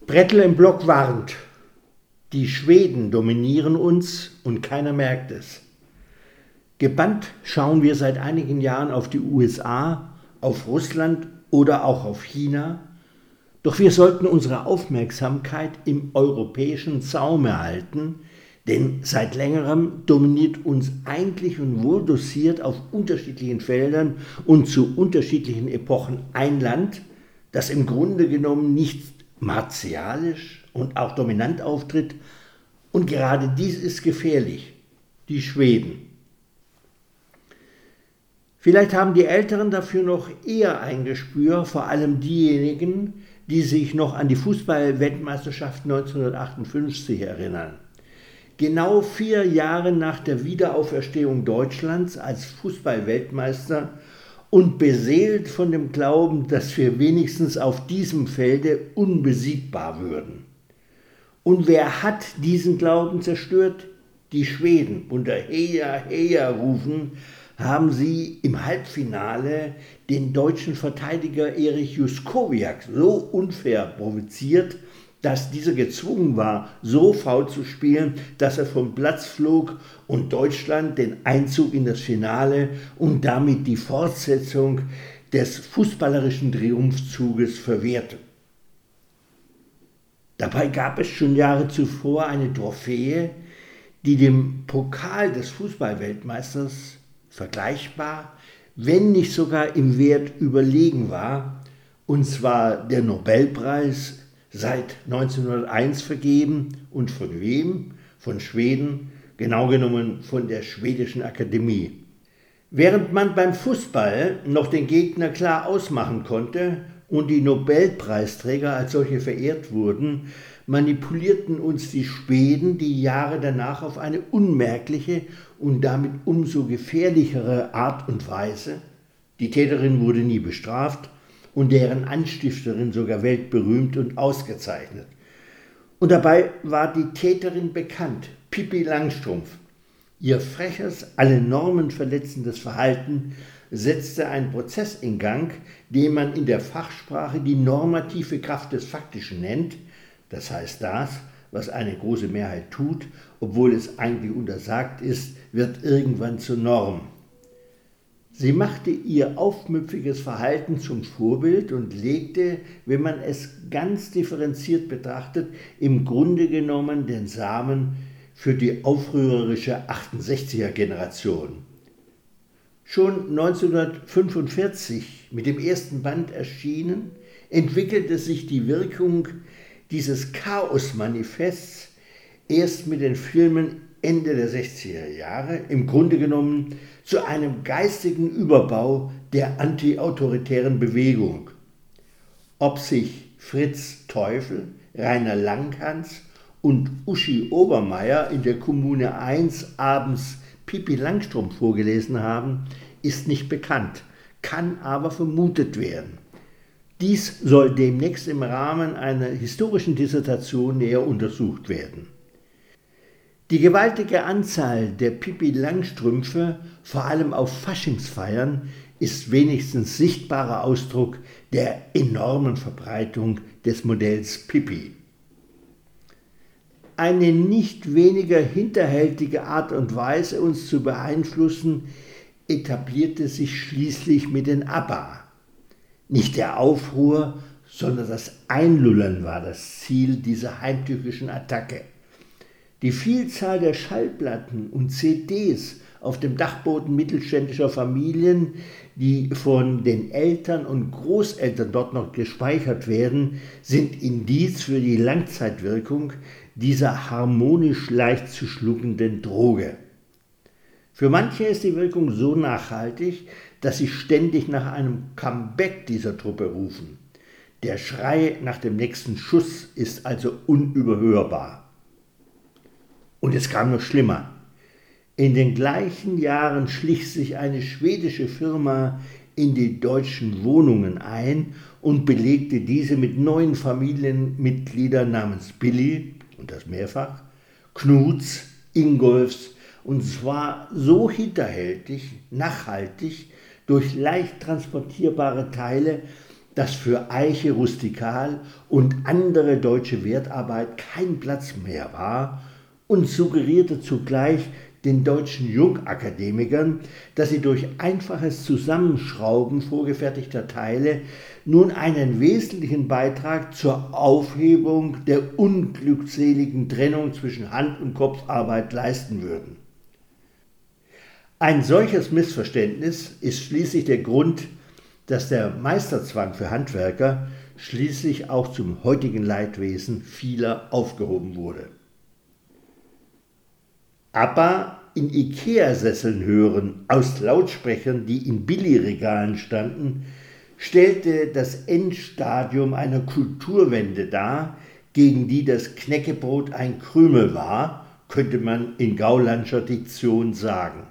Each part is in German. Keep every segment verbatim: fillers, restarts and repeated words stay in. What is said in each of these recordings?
Brettel im Block warnt: Die Schweden dominieren uns und keiner merkt es. Gebannt schauen wir seit einigen Jahren auf die U S A, auf Russland oder auch auf China. Doch wir sollten unsere Aufmerksamkeit im europäischen Zaum erhalten, denn seit längerem dominiert uns eigentlich und wohl dosiert auf unterschiedlichen Feldern und zu unterschiedlichen Epochen ein Land, das im Grunde genommen nicht martialisch und auch dominant auftritt. Und gerade dies ist gefährlich: die Schweden. Vielleicht haben die Älteren dafür noch eher ein Gespür, vor allem diejenigen, die sich noch an die Fußball-Weltmeisterschaft neunzehnhundertachtundfünfzig erinnern. Genau vier Jahre nach der Wiederauferstehung Deutschlands als Fußball-Weltmeister und beseelt von dem Glauben, dass wir wenigstens auf diesem Felde unbesiegbar würden. Und wer hat diesen Glauben zerstört? Die Schweden. Unter Heya, Heya rufen haben sie im Halbfinale den deutschen Verteidiger Erich Juskowiak so unfair provoziert, dass dieser gezwungen war, so faul zu spielen, dass er vom Platz flog und Deutschland den Einzug in das Finale und damit die Fortsetzung des fußballerischen Triumphzuges verwehrte. Dabei gab es schon Jahre zuvor eine Trophäe, die dem Pokal des Fußballweltmeisters vergleichbar, wenn nicht sogar im Wert überlegen war, und zwar der Nobelpreis, seit neunzehnhunderteins vergeben. Und von wem? Von Schweden, genau genommen von der Schwedischen Akademie. Während man beim Fußball noch den Gegner klar ausmachen konnte und die Nobelpreisträger als solche verehrt wurden, manipulierten uns die Schweden die Jahre danach auf eine unmerkliche und damit umso gefährlichere Art und Weise. Die Täterin wurde nie bestraft und deren Anstifterin sogar weltberühmt und ausgezeichnet. Und dabei war die Täterin bekannt: Pippi Langstrumpf. Ihr freches, alle Normen verletzendes Verhalten setzte einen Prozess in Gang, den man in der Fachsprache die normative Kraft des Faktischen nennt. Das heißt, das, was eine große Mehrheit tut, obwohl es eigentlich untersagt ist, wird irgendwann zur Norm. Sie machte ihr aufmüpfiges Verhalten zum Vorbild und legte, wenn man es ganz differenziert betrachtet, im Grunde genommen den Samen für die aufrührerische achtundsechziger-Generation. Schon neunzehnhundertfünfundvierzig mit dem ersten Band erschienen, entwickelte sich die Wirkung dieses Chaos-Manifests erst mit den Filmen Ende der sechziger Jahre im Grunde genommen zu einem geistigen Überbau der antiautoritären Bewegung. Ob sich Fritz Teufel, Rainer Langhans und Uschi Obermeier in der Kommune eins abends Pippi Langstrumpf vorgelesen haben, ist nicht bekannt, kann aber vermutet werden. Dies soll demnächst im Rahmen einer historischen Dissertation näher untersucht werden. Die gewaltige Anzahl der Pippi Langstrümpfe, vor allem auf Faschingsfeiern, ist wenigstens sichtbarer Ausdruck der enormen Verbreitung des Modells Pippi. Eine nicht weniger hinterhältige Art und Weise, uns zu beeinflussen, etablierte sich schließlich mit den ABBA. Nicht der Aufruhr, sondern das Einlullern war das Ziel dieser heimtückischen Attacke. Die Vielzahl der Schallplatten und C Ds auf dem Dachboden mittelständischer Familien, die von den Eltern und Großeltern dort noch gespeichert werden, sind Indiz für die Langzeitwirkung dieser harmonisch leicht zu schluckenden Droge. Für manche ist die Wirkung so nachhaltig, dass sie ständig nach einem Comeback dieser Truppe rufen. Der Schrei nach dem nächsten Schuss ist also unüberhörbar. Und es kam noch schlimmer. In den gleichen Jahren schlich sich eine schwedische Firma in die deutschen Wohnungen ein und belegte diese mit neuen Familienmitgliedern namens Billy, und das mehrfach, Knuts, Ingolfs, und zwar so hinterhältig, nachhaltig, durch leicht transportierbare Teile, dass für Eiche rustikal und andere deutsche Wertarbeit kein Platz mehr war und suggerierte zugleich den deutschen Jungakademikern, dass sie durch einfaches Zusammenschrauben vorgefertigter Teile nun einen wesentlichen Beitrag zur Aufhebung der unglückseligen Trennung zwischen Hand- und Kopfarbeit leisten würden. Ein solches Missverständnis ist schließlich der Grund, dass der Meisterzwang für Handwerker schließlich auch zum heutigen Leidwesen vieler aufgehoben wurde. Aber in Ikea-Sesseln hören aus Lautsprechern, die in Billigregalen standen, stellte das Endstadium einer Kulturwende dar, gegen die das Knäckebrot ein Krümel war, könnte man in gaulandscher Diktion sagen.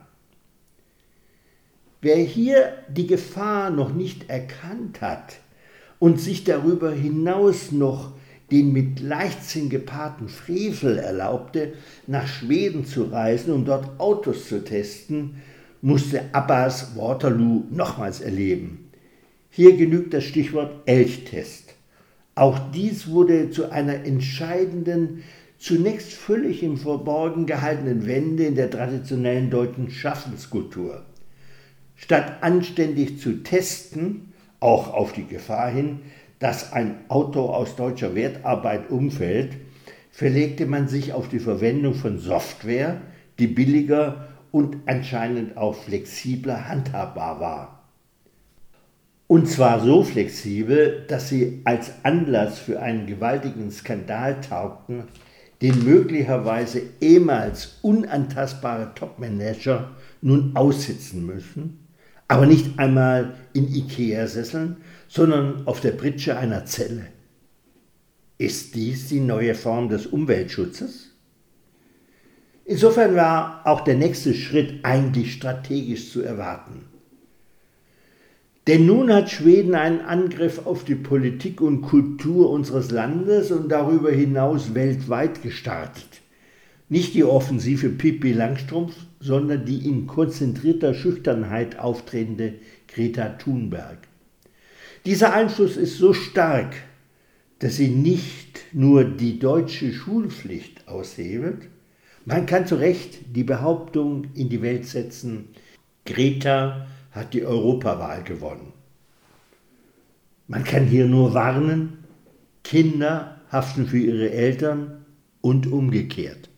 Wer hier die Gefahr noch nicht erkannt hat und sich darüber hinaus noch den mit Leichtsinn gepaarten Frevel erlaubte, nach Schweden zu reisen, um dort Autos zu testen, musste Abbas Waterloo nochmals erleben. Hier genügt das Stichwort Elchtest. Auch dies wurde zu einer entscheidenden, zunächst völlig im Verborgen gehaltenen Wende in der traditionellen deutschen Schaffenskultur. Statt anständig zu testen, auch auf die Gefahr hin, dass ein Auto aus deutscher Wertarbeit umfällt, verlegte man sich auf die Verwendung von Software, die billiger und anscheinend auch flexibler handhabbar war. Und zwar so flexibel, dass sie als Anlass für einen gewaltigen Skandal taugten, den möglicherweise ehemals unantastbare Topmanager nun aussitzen müssen, aber nicht einmal in Ikea-Sesseln, sondern auf der Pritsche einer Zelle. Ist dies die neue Form des Umweltschutzes? Insofern war auch der nächste Schritt eigentlich strategisch zu erwarten. Denn nun hat Schweden einen Angriff auf die Politik und Kultur unseres Landes und darüber hinaus weltweit gestartet. Nicht die offensive Pippi Langstrumpf, sondern die in konzentrierter Schüchternheit auftretende Greta Thunberg. Dieser Einfluss ist so stark, dass sie nicht nur die deutsche Schulpflicht aushebelt, man kann zu Recht die Behauptung in die Welt setzen, Greta hat die Europawahl gewonnen. Man kann hier nur warnen, Kinder haften für ihre Eltern und umgekehrt.